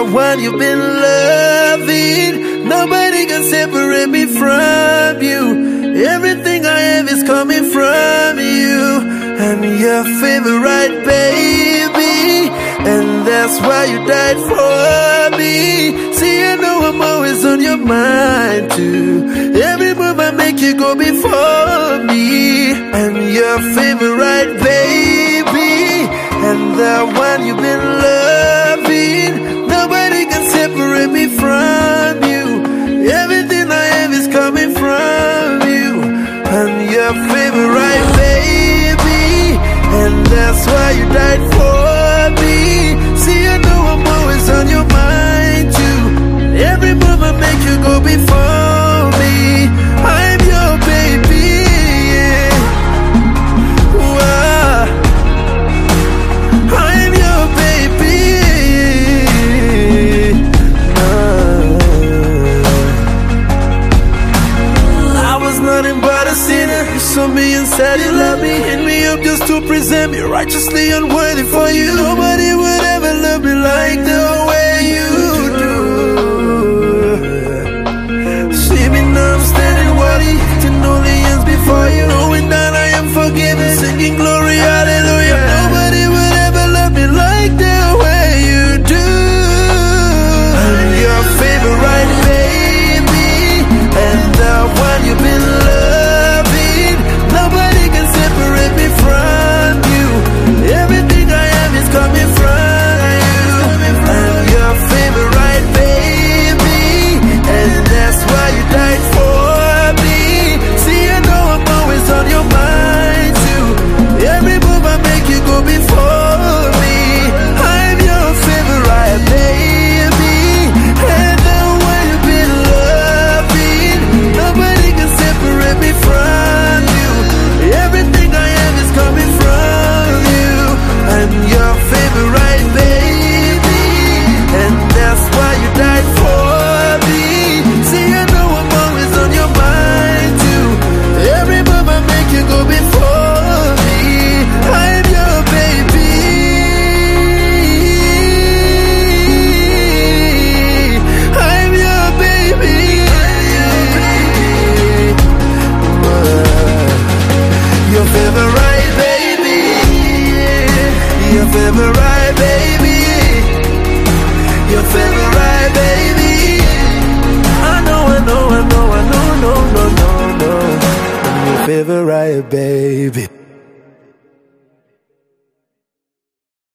one you've been loving. Nobody can separate me from you. Everything I have is coming from you. I'm your favorite baby, and that's why you died for me. See, I know I'm always on your mind too. Every move I make, you go before me. I'm your favorite baby, and the one you've been loving. Nobody can separate me from you. Everything I have is coming from you. I'm your favorite baby, and that's why you died for me. See, I know I'm always on your mind too. Every move I make, you go before me. I'm your baby, yeah. Whoa. I'm your baby. I was nothing but a sinner. You saw me and said you love me. Hit me up just to present me righteously unworthy for you. Nobody would ever love me like the way you do. See me now, I'm standing worthy to know the ends before you. Knowing that I am forgiven, singing glory, hallelujah. Nobody would ever love me like the way you do. I'm your favorite baby, and the one you've been loving. Nobody can separate me from you. Everything I am is coming from you. I'm your favorite baby, and that's why you died for me. See, I know I'm always on your mind too. Every move I make, you go before me. I'm your favorite baby, and the one you've been loving. Nobody can separate me from you. Everything I am is coming from you. I'm your favorite baby, and that's why you died for me. See, I know I'm always on your mind too. Every move I make, you go before me. I'm your baby. I'm your baby. Your favorite baby. Your favorite baby. Your favorite baby. I know, no. I'm your favorite baby.